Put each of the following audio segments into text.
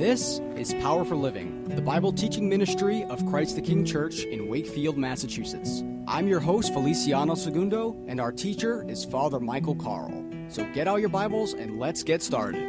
This is Power for Living, the Bible teaching ministry of Christ the King Church in Wakefield, Massachusetts. I'm your host, Feliciano Segundo, and our teacher is Father Michael Carl. So get out your Bibles and let's get started.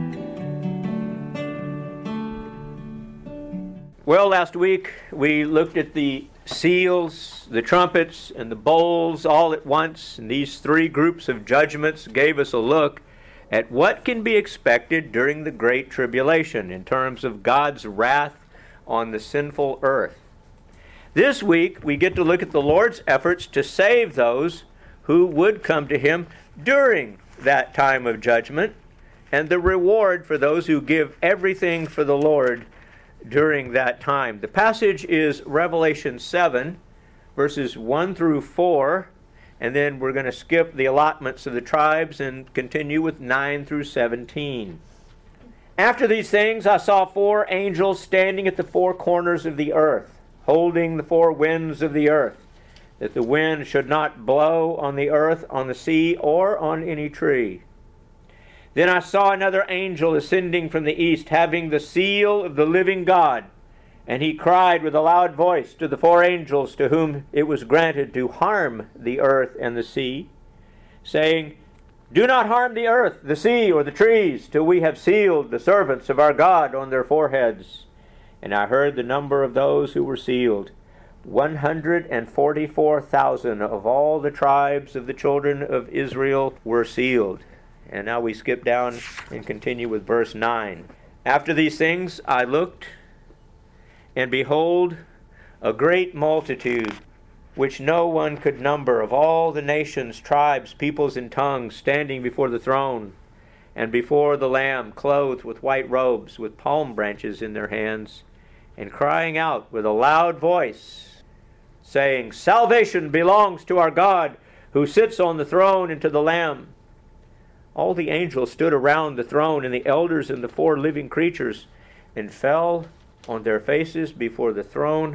Well, last week we looked at the seals, the trumpets, and the bowls all at once, and these three groups of judgments gave us a look at what can be expected during the Great Tribulation in terms of God's wrath on the sinful earth. This week, we get to look at the Lord's efforts to save those who would come to Him during that time of judgment, and the reward for those who give everything for the Lord during that time. The passage is Revelation 7, verses 1 through 4, and then we're going to skip the allotments of the tribes and continue with 9 through 17. After these things, I saw four angels standing at the four corners of the earth, holding the four winds of the earth, that the wind should not blow on the earth, on the sea, or on any tree. Then I saw another angel ascending from the east, having the seal of the living God. And he cried with a loud voice to the four angels to whom it was granted to harm the earth and the sea, saying, "Do not harm the earth, the sea, or the trees, till we have sealed the servants of our God on their foreheads." And I heard the number of those who were sealed. 144,000 of all the tribes of the children of Israel were sealed. And now we skip down and continue with verse 9. After these things I looked, and behold, a great multitude, which no one could number, of all the nations, tribes, peoples, and tongues, standing before the throne, and before the Lamb, clothed with white robes, with palm branches in their hands, and crying out with a loud voice, saying, "Salvation belongs to our God, who sits on the throne, and to the Lamb." All the angels stood around the throne, and the elders and the four living creatures, and fell on their faces before the throne,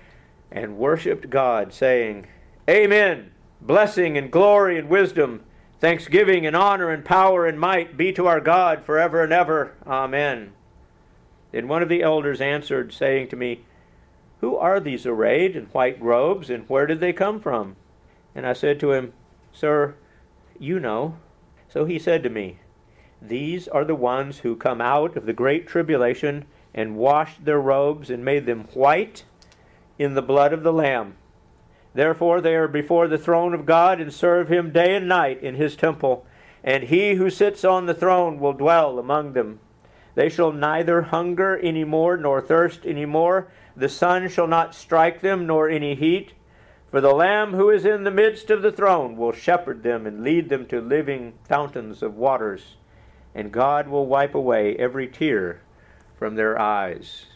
and worshipped God, saying, "Amen. Blessing and glory and wisdom, thanksgiving and honor and power and might be to our God forever and ever. Amen." Then one of the elders answered, saying to me, "Who are these arrayed in white robes, and where did they come from?" And I said to him, "Sir, you know." So he said to me, "These are the ones who come out of the great tribulation, and washed their robes and made them white in the blood of the Lamb. Therefore they are before the throne of God, and serve Him day and night in His temple. And He who sits on the throne will dwell among them. They shall neither hunger any more, nor thirst any more. The sun shall not strike them, nor any heat. For the Lamb who is in the midst of the throne will shepherd them and lead them to living fountains of waters. And God will wipe away every tear from their eyes."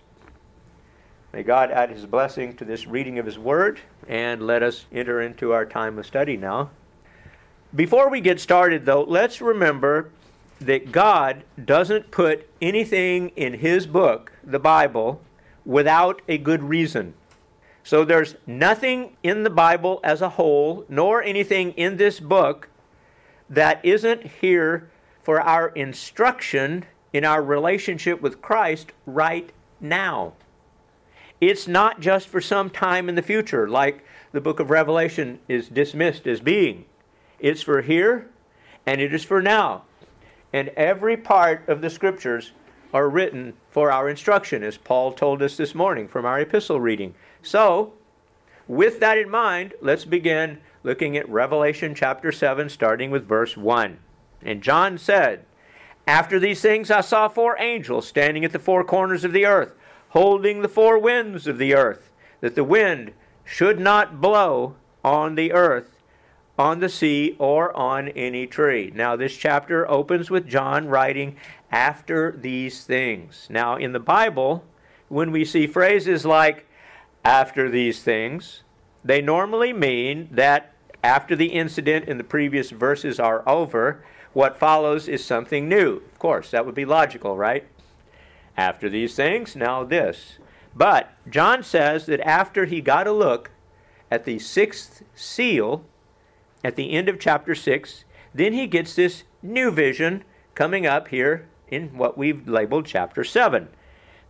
May God add His blessing to this reading of His Word, and let us enter into our time of study now. Before we get started, though, let's remember that God doesn't put anything in His book, the Bible, without a good reason. So there's nothing in the Bible as a whole, nor anything in this book, that isn't here for our instruction in our relationship with Christ right now. It's not just for some time in the future, like the book of Revelation is dismissed as being. It's for here, and it is for now. And every part of the Scriptures are written for our instruction, as Paul told us this morning from our epistle reading. So, with that in mind, let's begin looking at Revelation chapter 7, starting with verse 1. And John said, "After these things I saw four angels standing at the four corners of the earth, holding the four winds of the earth, that the wind should not blow on the earth, on the sea, or on any tree." Now this chapter opens with John writing, "After these things." Now in the Bible, when we see phrases like "after these things," they normally mean that after the incident in the previous verses are over, what follows is something new. Of course, that would be logical, right? After these things, now this. But John says that after he got a look at the sixth seal, at the end of chapter 6, then he gets this new vision coming up here in what we've labeled chapter 7.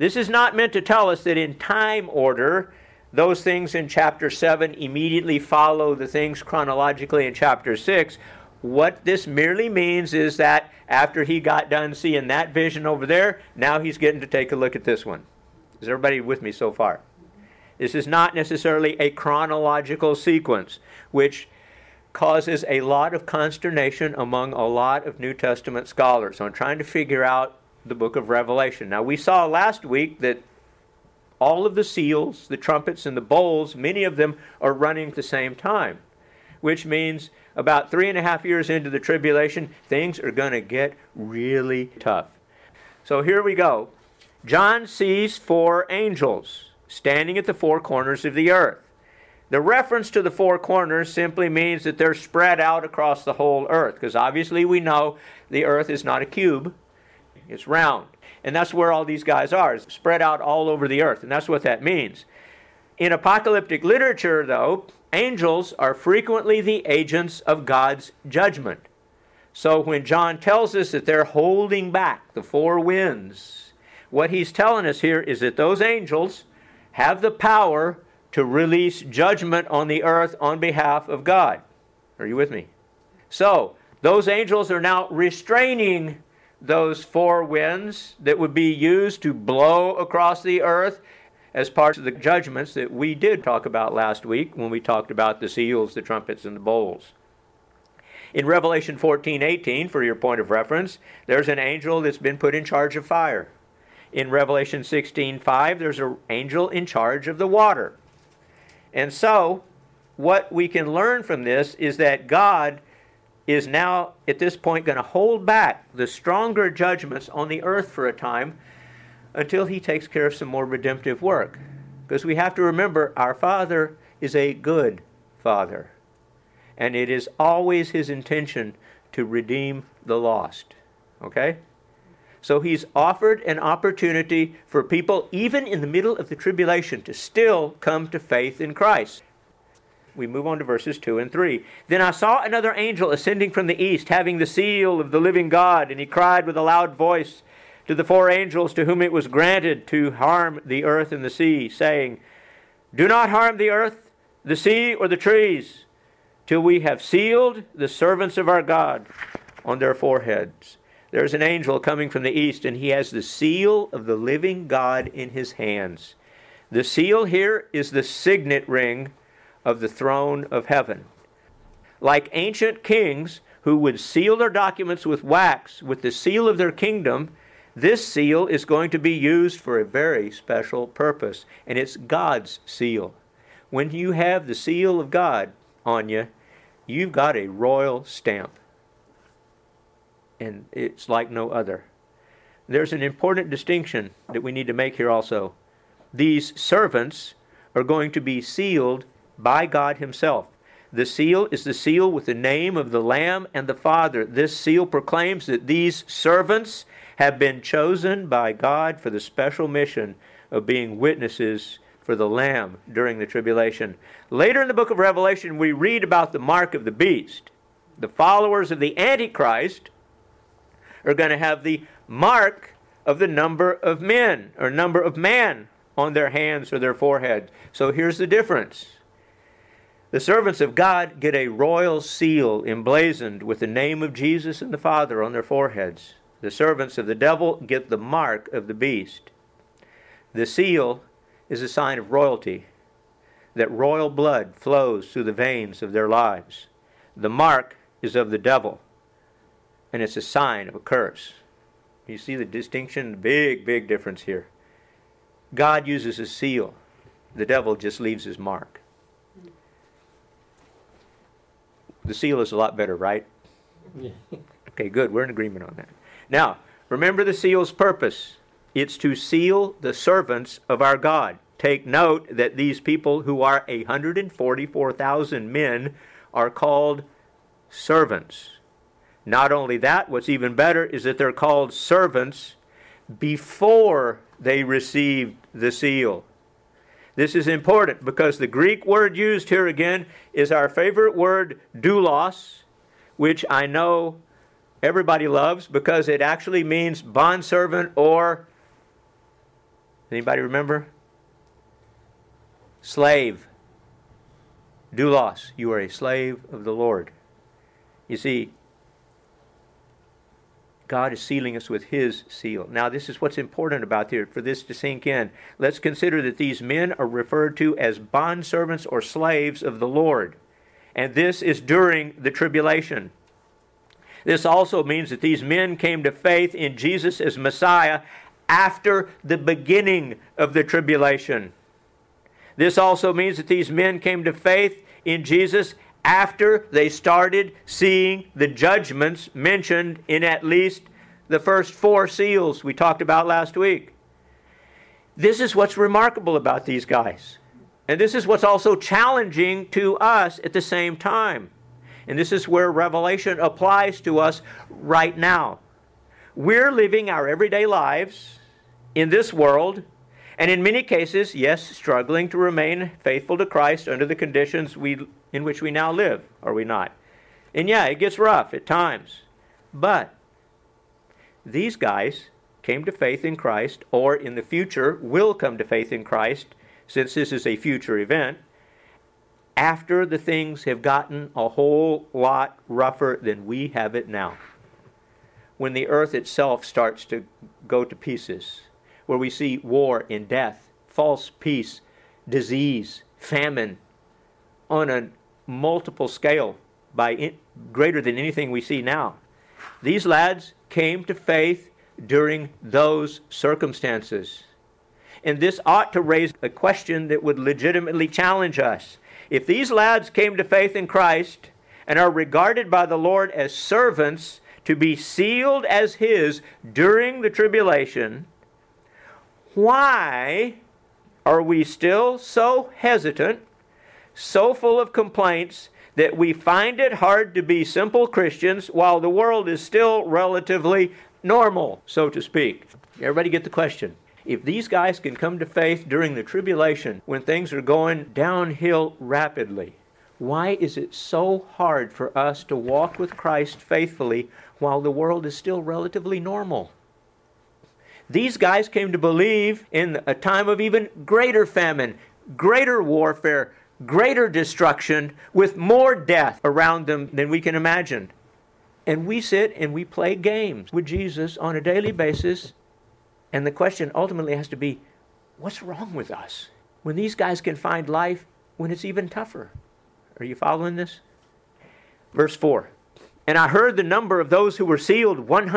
This is not meant to tell us that in time order, those things in chapter 7 immediately follow the things chronologically in chapter 6. What this merely means is that after he got done seeing that vision over there, now he's getting to take a look at this one. Is everybody with me so far? This is not necessarily a chronological sequence, which causes a lot of consternation among a lot of New Testament scholars on trying to figure out the book of Revelation. Now, we saw last week that all of the seals, the trumpets, and the bowls, many of them are running at the same time, which means about 3.5 years into the tribulation, things are going to get really tough. So here we go. John sees 4 angels standing at the 4 corners of the earth. The reference to the 4 corners simply means that they're spread out across the whole earth, because obviously we know the earth is not a cube, it's round. And that's where all these guys are, spread out all over the earth, and that's what that means. In apocalyptic literature, though, angels are frequently the agents of God's judgment. So when John tells us that they're holding back the 4 winds, what he's telling us here is that those angels have the power to release judgment on the earth on behalf of God. Are you with me? So, those angels are now restraining those 4 winds that would be used to blow across the earth as part of the judgments that we did talk about last week when we talked about the seals, the trumpets, and the bowls. In Revelation 14:18, for your point of reference, there's an angel that's been put in charge of fire. In Revelation 16:5, there's an angel in charge of the water. And so, what we can learn from this is that God is now, at this point, going to hold back the stronger judgments on the earth for a time until he takes care of some more redemptive work. Because we have to remember, our Father is a good Father. And it is always his intention to redeem the lost. Okay? So he's offered an opportunity for people, even in the middle of the tribulation, to still come to faith in Christ. We move on to verses 2 and 3. Then I saw another angel ascending from the east, having the seal of the living God, and he cried with a loud voice to the 4 angels to whom it was granted to harm the earth and the sea, saying, Do not harm the earth, the sea, or the trees, till we have sealed the servants of our God on their foreheads. There's an angel coming from the east, and he has the seal of the living God in his hands. The seal here is the signet ring of the throne of heaven. Like ancient kings who would seal their documents with wax, with the seal of their kingdom, this seal is going to be used for a very special purpose, and it's God's seal. When you have the seal of God on you, you've got a royal stamp. And it's like no other. There's an important distinction that we need to make here also. These servants are going to be sealed by God himself. The seal is the seal with the name of the Lamb and the Father. This seal proclaims that these servants have been chosen by God for the special mission of being witnesses for the Lamb during the tribulation. Later in the book of Revelation, we read about the mark of the beast. The followers of the Antichrist are going to have the mark of the number of men, or number of man, on their hands or their forehead. So here's the difference. The servants of God get a royal seal emblazoned with the name of Jesus and the Father on their foreheads. The servants of the devil get the mark of the beast. The seal is a sign of royalty, that royal blood flows through the veins of their lives. The mark is of the devil, and it's a sign of a curse. You see the distinction? Big, big difference here. God uses a seal. The devil just leaves his mark. The seal is a lot better, right? Yeah. Okay, good. We're in agreement on that. Now, remember the seal's purpose. It's to seal the servants of our God. Take note that these people, who are 144,000 men, are called servants. Not only that, what's even better is that they're called servants before they received the seal. This is important because the Greek word used here again is our favorite word, doulos, which I know everybody loves because it actually means bondservant or Anybody remember? Slave. Doulos. You are a slave of the Lord. You see, God is sealing us with His seal. Now, this is what's important about here, for this to sink in. Let's consider that these men are referred to as bondservants or slaves of the Lord. And this is during the tribulation. This also means that these men came to faith in Jesus as Messiah after the beginning of the tribulation. This also means that these men came to faith in Jesus after they started seeing the judgments mentioned in at least the first 4 seals we talked about last week. This is what's remarkable about these guys. And this is what's also challenging to us at the same time. And this is where Revelation applies to us right now. We're living our everyday lives in this world, and in many cases, yes, struggling to remain faithful to Christ under the conditions in which we now live, are we not? And yeah, it gets rough at times. But these guys came to faith in Christ, or in the future will come to faith in Christ, since this is a future event, after the things have gotten a whole lot rougher than we have it now. When the earth itself starts to go to pieces, where we see war and death, false peace, disease, famine, on a multiple scale, greater than anything we see now. These lads came to faith during those circumstances. And this ought to raise a question that would legitimately challenge us. If these lads came to faith in Christ and are regarded by the Lord as servants to be sealed as His during the tribulation, why are we still so hesitant, so full of complaints, that we find it hard to be simple Christians while the world is still relatively normal, so to speak? Everybody get the question? If these guys can come to faith during the tribulation when things are going downhill rapidly, why is it so hard for us to walk with Christ faithfully while the world is still relatively normal? These guys came to believe in a time of even greater famine, greater warfare, greater destruction, with more death around them than we can imagine. And we sit and we play games with Jesus on a daily basis. And the question ultimately has to be, what's wrong with us when these guys can find life when it's even tougher? Are you following this? Verse 4. And I heard the number of those who were sealed,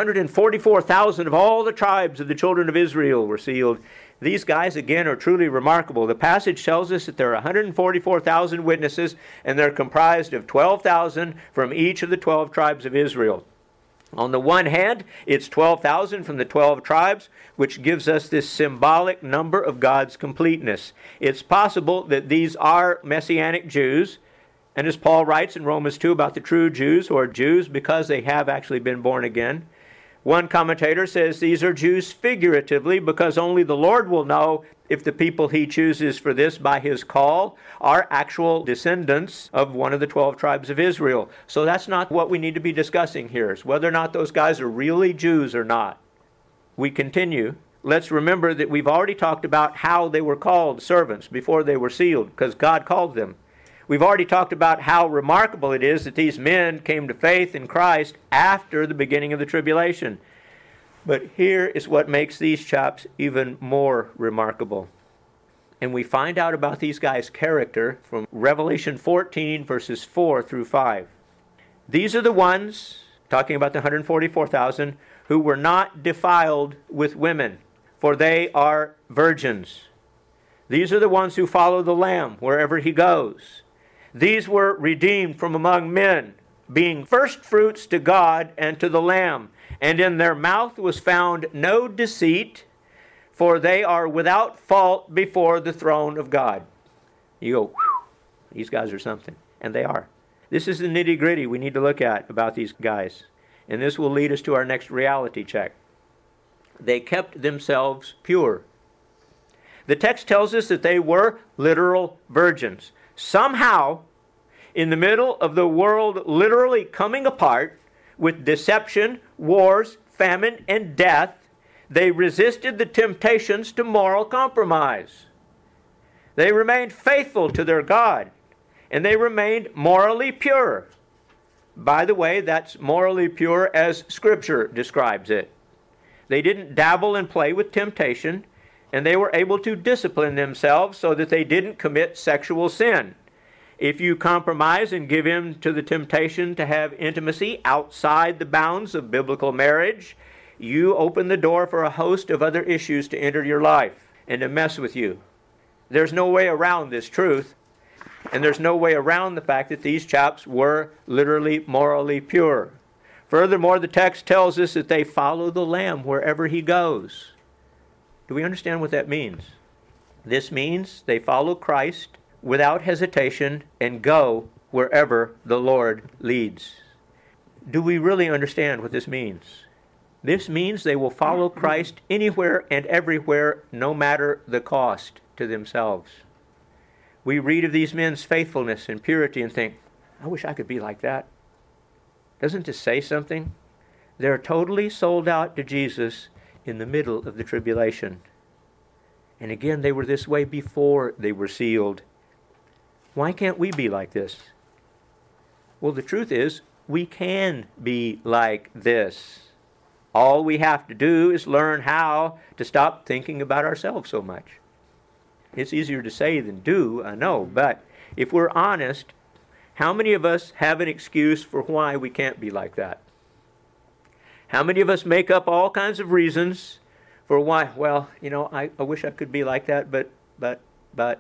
144,000 of all the tribes of the children of Israel were sealed. These guys, again, are truly remarkable. The passage tells us that there are 144,000 witnesses, and they're comprised of 12,000 from each of the 12 tribes of Israel. On the one hand, it's 12,000 from the 12 tribes, which gives us this symbolic number of God's completeness. It's possible that these are Messianic Jews, and as Paul writes in Romans 2 about the true Jews, who are Jews because they have actually been born again. One commentator says these are Jews figuratively, because only the Lord will know if the people He chooses for this by His call are actual descendants of one of the 12 tribes of Israel. So that's not what we need to be discussing here, is whether or not those guys are really Jews or not. We continue. Let's remember that we've already talked about how they were called servants before they were sealed, because God called them. We've already talked about how remarkable it is that these men came to faith in Christ after the beginning of the tribulation. But here is what makes these chaps even more remarkable. And we find out about these guys' character from Revelation 14, verses 4 through 5. These are the ones, talking about the 144,000, who were not defiled with women, for they are virgins. These are the ones who follow the Lamb wherever He goes. These were redeemed from among men, being first fruits to God and to the Lamb. And in their mouth was found no deceit, for they are without fault before the throne of God. You go, whew, these guys are something. And they are. This is the nitty-gritty we need to look at about these guys. And this will lead us to our next reality check. They kept themselves pure. The text tells us that they were literal virgins. Somehow, in the middle of the world literally coming apart with deception, wars, famine, and death, They resisted the temptations to moral compromise. They remained faithful to their God, and they remained morally pure. By the way, that's morally pure as Scripture describes it. They didn't dabble and play with temptation, and they were able to discipline themselves so that they didn't commit sexual sin. If you compromise and give in to the temptation to have intimacy outside the bounds of biblical marriage, you open the door for a host of other issues to enter your life and to mess with you. There's no way around this truth, and there's no way around the fact that these chaps were literally morally pure. Furthermore, the text tells us that they follow the Lamb wherever he goes. Do we understand what that means? This means they follow Christ without hesitation and go wherever the Lord leads. Do we really understand what this means? This means they will follow Christ anywhere and everywhere, no matter the cost to themselves. We read of these men's faithfulness and purity and think, I wish I could be like that. Doesn't this say something? They're totally sold out to Jesus in the middle of the tribulation. And again, they were this way before they were sealed. Why can't we be like this? Well, the truth is, we can be like this. All we have to do is learn how to stop thinking about ourselves so much. It's easier to say than do, I know, but if we're honest, how many of us have an excuse for why we can't be like that? How many of us make up all kinds of reasons for why, well, I wish I could be like that, but.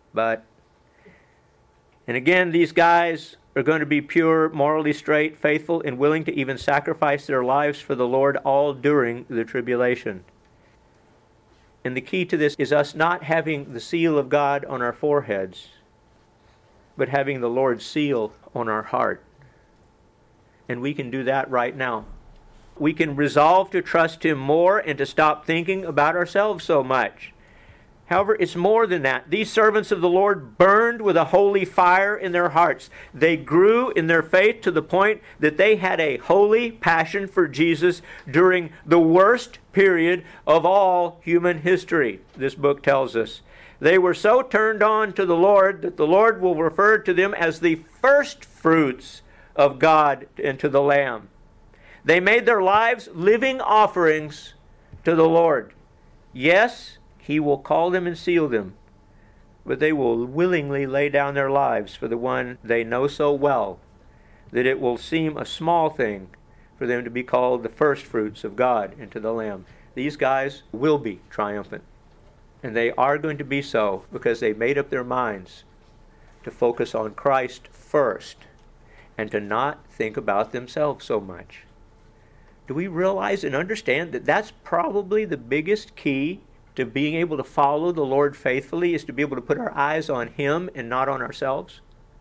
And again, these guys are going to be pure, morally straight, faithful, and willing to even sacrifice their lives for the Lord all during the tribulation. And the key to this is us not having the seal of God on our foreheads, but having the Lord's seal on our heart. And we can do that right now. We can resolve to trust Him more and to stop thinking about ourselves so much. However, it's more than that. These servants of the Lord burned with a holy fire in their hearts. They grew in their faith to the point that they had a holy passion for Jesus during the worst period of all human history, this book tells us. They were so turned on to the Lord that the Lord will refer to them as the first fruits of God and to the Lamb. They made their lives living offerings to the Lord. Yes, He will call them and seal them, but they will willingly lay down their lives for the one they know so well that it will seem a small thing for them to be called the first fruits of God and to the Lamb. These guys will be triumphant, and they are going to be so because they made up their minds to focus on Christ first and to not think about themselves so much. Do we realize and understand that that's probably the biggest key to being able to follow the Lord faithfully, is to be able to put our eyes on Him and not on ourselves?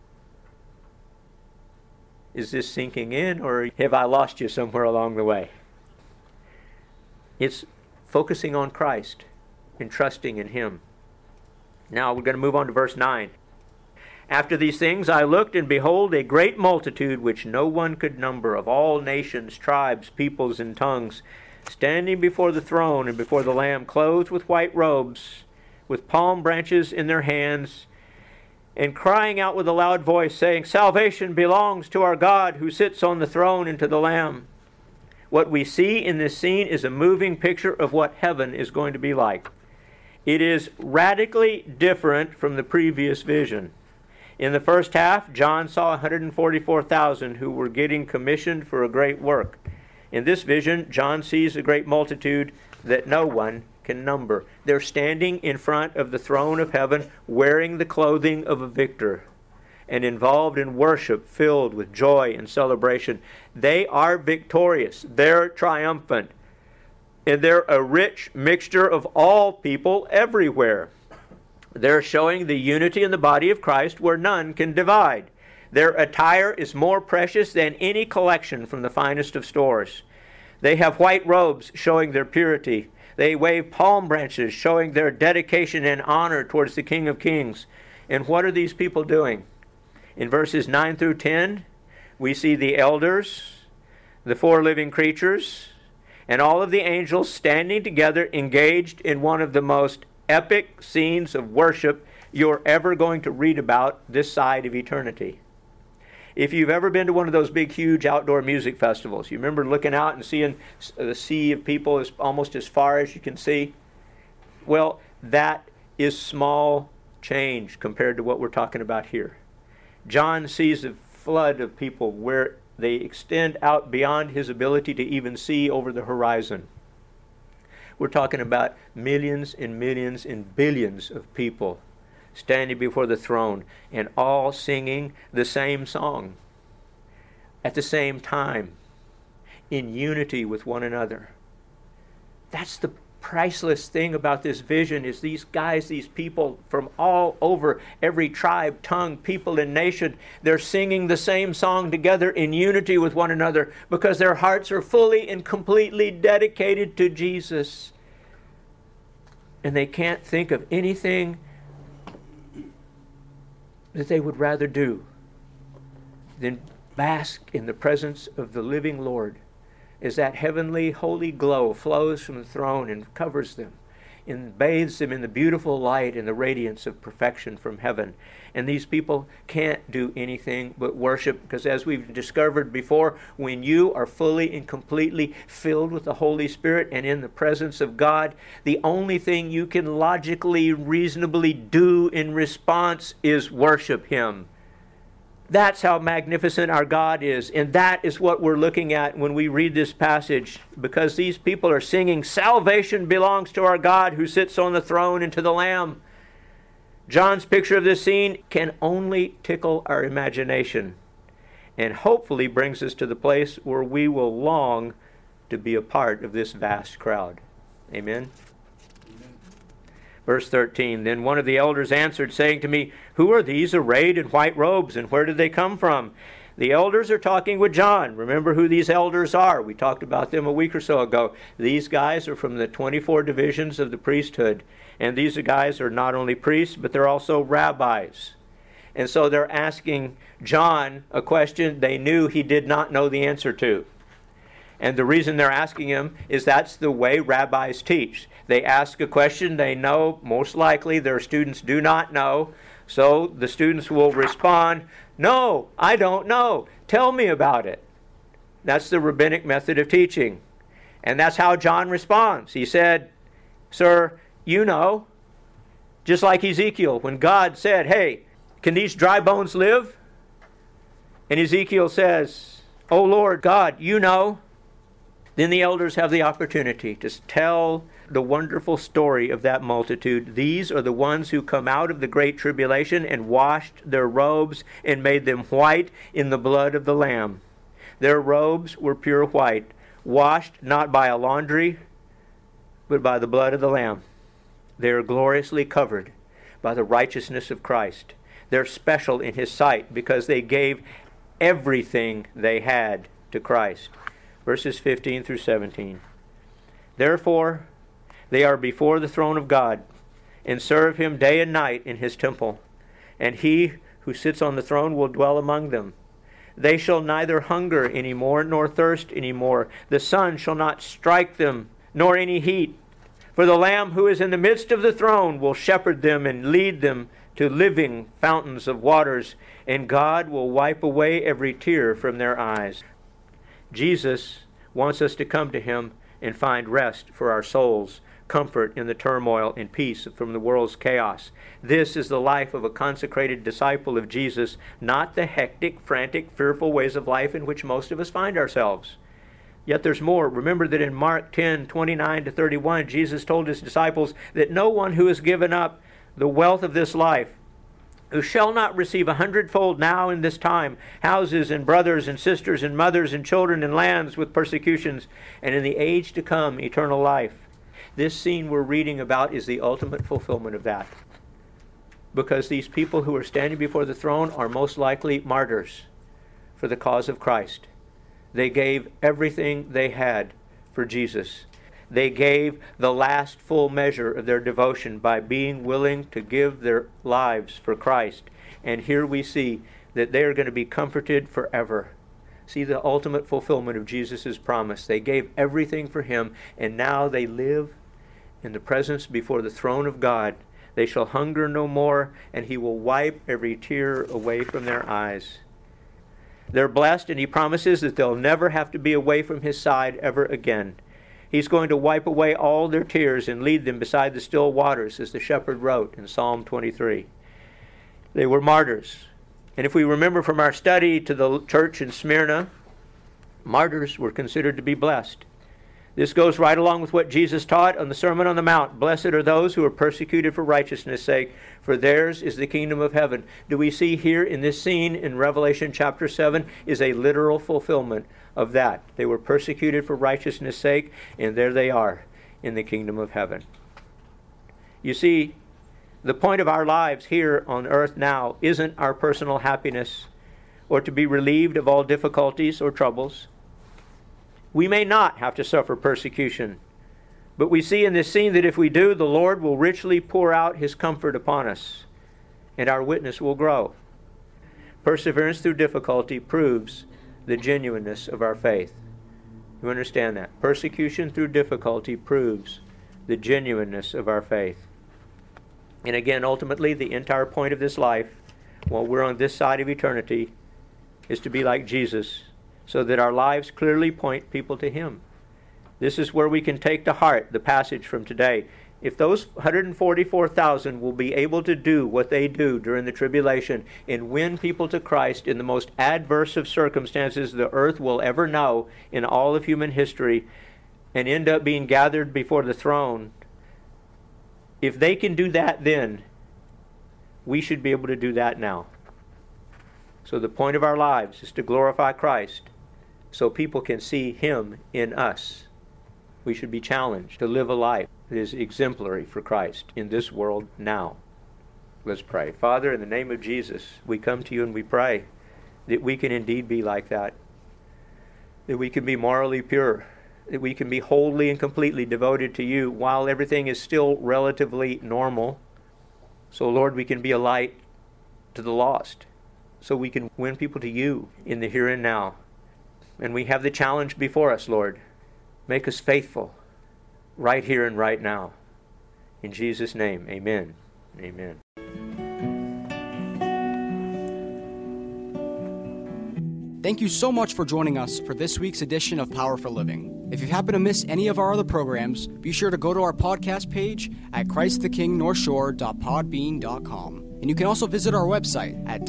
Is this sinking in, or have I lost you somewhere along the way? It's focusing on Christ and trusting in Him. Now we're going to move on to verse 9. After these things I looked, and behold, a great multitude which no one could number, of all nations, tribes, peoples, and tongues, standing before the throne and before the Lamb, clothed with white robes, with palm branches in their hands, and crying out with a loud voice, saying, Salvation belongs to our God who sits on the throne and to the Lamb. What we see in this scene is a moving picture of what heaven is going to be like. It is radically different from the previous vision. In the first half, John saw 144,000 who were getting commissioned for a great work. In this vision, John sees a great multitude that no one can number. They're standing in front of the throne of heaven, wearing the clothing of a victor, and involved in worship filled with joy and celebration. They are victorious. They're triumphant. And they're a rich mixture of all people everywhere. They're showing the unity in the body of Christ where none can divide. Their attire is more precious than any collection from the finest of stores. They have white robes showing their purity. They wave palm branches showing their dedication and honor towards the King of Kings. And what are these people doing? In verses 9 through 10, we see the elders, the four living creatures, and all of the angels standing together, engaged in one of the most epic scenes of worship you're ever going to read about this side of eternity. If you've ever been to one of those big, huge outdoor music festivals, you remember looking out and seeing the sea of people almost as far as you can see? Well, that is small change compared to what we're talking about here. John sees a flood of people where they extend out beyond his ability to even see over the horizon. We're talking about millions and millions and billions of people standing before the throne and all singing the same song at the same time in unity with one another. That's the priceless thing about this vision, is these guys, these people from all over, every tribe, tongue, people, and nation, they're singing the same song together in unity with one another because their hearts are fully and completely dedicated to Jesus. And they can't think of anything that they would rather do than bask in the presence of the living Lord as that heavenly holy glow flows from the throne and covers them and bathes them in the beautiful light and the radiance of perfection from heaven. And these people can't do anything but worship, because as we've discovered before, when you are fully and completely filled with the Holy Spirit and in the presence of God, the only thing you can logically, reasonably do in response is worship Him. That's how magnificent our God is. And that is what we're looking at when we read this passage, because these people are singing, "Salvation belongs to our God who sits on the throne and to the Lamb." John's picture of this scene can only tickle our imagination and hopefully brings us to the place where we will long to be a part of this vast crowd. Amen. Verse 13, "Then one of the elders answered, saying to me, 'Who are these arrayed in white robes, and where did they come from?'" The elders are talking with John. Remember who these elders are. We talked about them a week or so ago. These guys are from the 24 divisions of the priesthood. And these guys are not only priests, but they're also rabbis. And so they're asking John a question they knew he did not know the answer to. And the reason they're asking him is that's the way rabbis teach. They ask a question they know most likely their students do not know. So the students will respond, "No, I don't know. Tell me about it." That's the rabbinic method of teaching. And that's how John responds. He said, "Sir, you know." Just like Ezekiel, when God said, "Hey, can these dry bones live?" And Ezekiel says, "Oh Lord God, you know." Then the elders have the opportunity to tell the wonderful story of that multitude. These are the ones who come out of the great tribulation and washed their robes and made them white in the blood of the Lamb. Their robes were pure white, washed not by a laundry, but by the blood of the Lamb. They are gloriously covered by the righteousness of Christ. They're special in His sight because they gave everything they had to Christ. Verses 15 through 17. "Therefore, they are before the throne of God, and serve Him day and night in His temple. And He who sits on the throne will dwell among them. They shall neither hunger any more, nor thirst any more. The sun shall not strike them, nor any heat. For the Lamb who is in the midst of the throne will shepherd them and lead them to living fountains of waters, and God will wipe away every tear from their eyes." Jesus wants us to come to Him and find rest for our souls, comfort in the turmoil, and peace from the world's chaos. This is the life of a consecrated disciple of Jesus, not the hectic, frantic, fearful ways of life in which most of us find ourselves. Yet there's more. Remember that in Mark 10:29-31, Jesus told His disciples that no one who has given up the wealth of this life, who shall not receive 100-fold now in this time, houses and brothers and sisters and mothers and children and lands with persecutions, and in the age to come eternal life. This scene we're reading about is the ultimate fulfillment of that. Because these people who are standing before the throne are most likely martyrs for the cause of Christ. They gave everything they had for Jesus. They gave the last full measure of their devotion by being willing to give their lives for Christ. And here we see that they are going to be comforted forever. see the ultimate fulfillment of Jesus' promise. They gave everything for him, and now they live in the presence before the throne of God. They shall hunger no more, and he will wipe every tear away from their eyes. They're blessed, and he promises that they'll never have to be away from his side ever again. He's going to wipe away all their tears and lead them beside the still waters, as the shepherd wrote in Psalm 23. They were martyrs. And if we remember from our study to the church in Smyrna, martyrs were considered to be blessed. This goes right along with what Jesus taught on the Sermon on the Mount. Blessed are those who are persecuted for righteousness' sake, for theirs is the kingdom of heaven. Do we see here in this scene in Revelation chapter 7 is a literal fulfillment of that. They were persecuted for righteousness' sake, and there they are in the kingdom of heaven. You see, the point of our lives here on earth now isn't our personal happiness or to be relieved of all difficulties or troubles. We may not have to suffer persecution, but we see in this scene that if we do, the Lord will richly pour out his comfort upon us, and our witness will grow. Perseverance through difficulty proves the genuineness of our faith. You understand that? Persecution through difficulty proves the genuineness of our faith. And again, ultimately, the entire point of this life, while we're on this side of eternity, is to be like Jesus, so that our lives clearly point people to him. This is where we can take to heart the passage from today. If those 144,000 will be able to do what they do during the tribulation and win people to Christ in the most adverse of circumstances the earth will ever know in all of human history, and end up being gathered before the throne, if they can do that then, we should be able to do that now. So the point of our lives is to glorify Christ so people can see him in us. We should be challenged to live a life that is exemplary for Christ in this world now. Let's pray. Father, in the name of Jesus, we come to you and we pray that we can indeed be like that we can be morally pure, that we can be wholly and completely devoted to you while everything is still relatively normal. So, Lord, we can be a light to the lost, so we can win people to you in the here and now. And we have the challenge before us, Lord. Make us faithful right here and right now. In Jesus' name, amen. Amen. Thank you so much for joining us for this week's edition of Power for Living. If you happen to miss any of our other programs, be sure to go to our podcast page at ChristTheKingNorthshore.podbean.com. And you can also visit our website at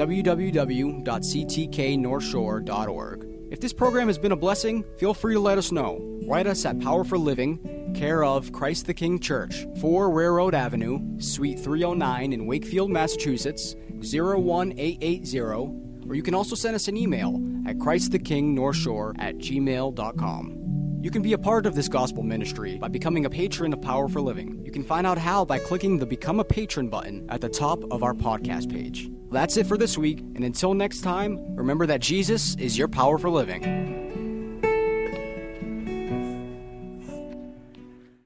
www.ctknorthshore.org. If this program has been a blessing, feel free to let us know. Write us at Power for Living, care of Christ the King Church, 4 Railroad Avenue, Suite 309 in Wakefield, Massachusetts, 01880, or you can also send us an email at ChristTheKingNorthshore@gmail.com. You can be a part of this gospel ministry by becoming a patron of Power for Living. You can find out how by clicking the Become a Patron button at the top of our podcast page. That's it for this week, and until next time, remember that Jesus is your power for living.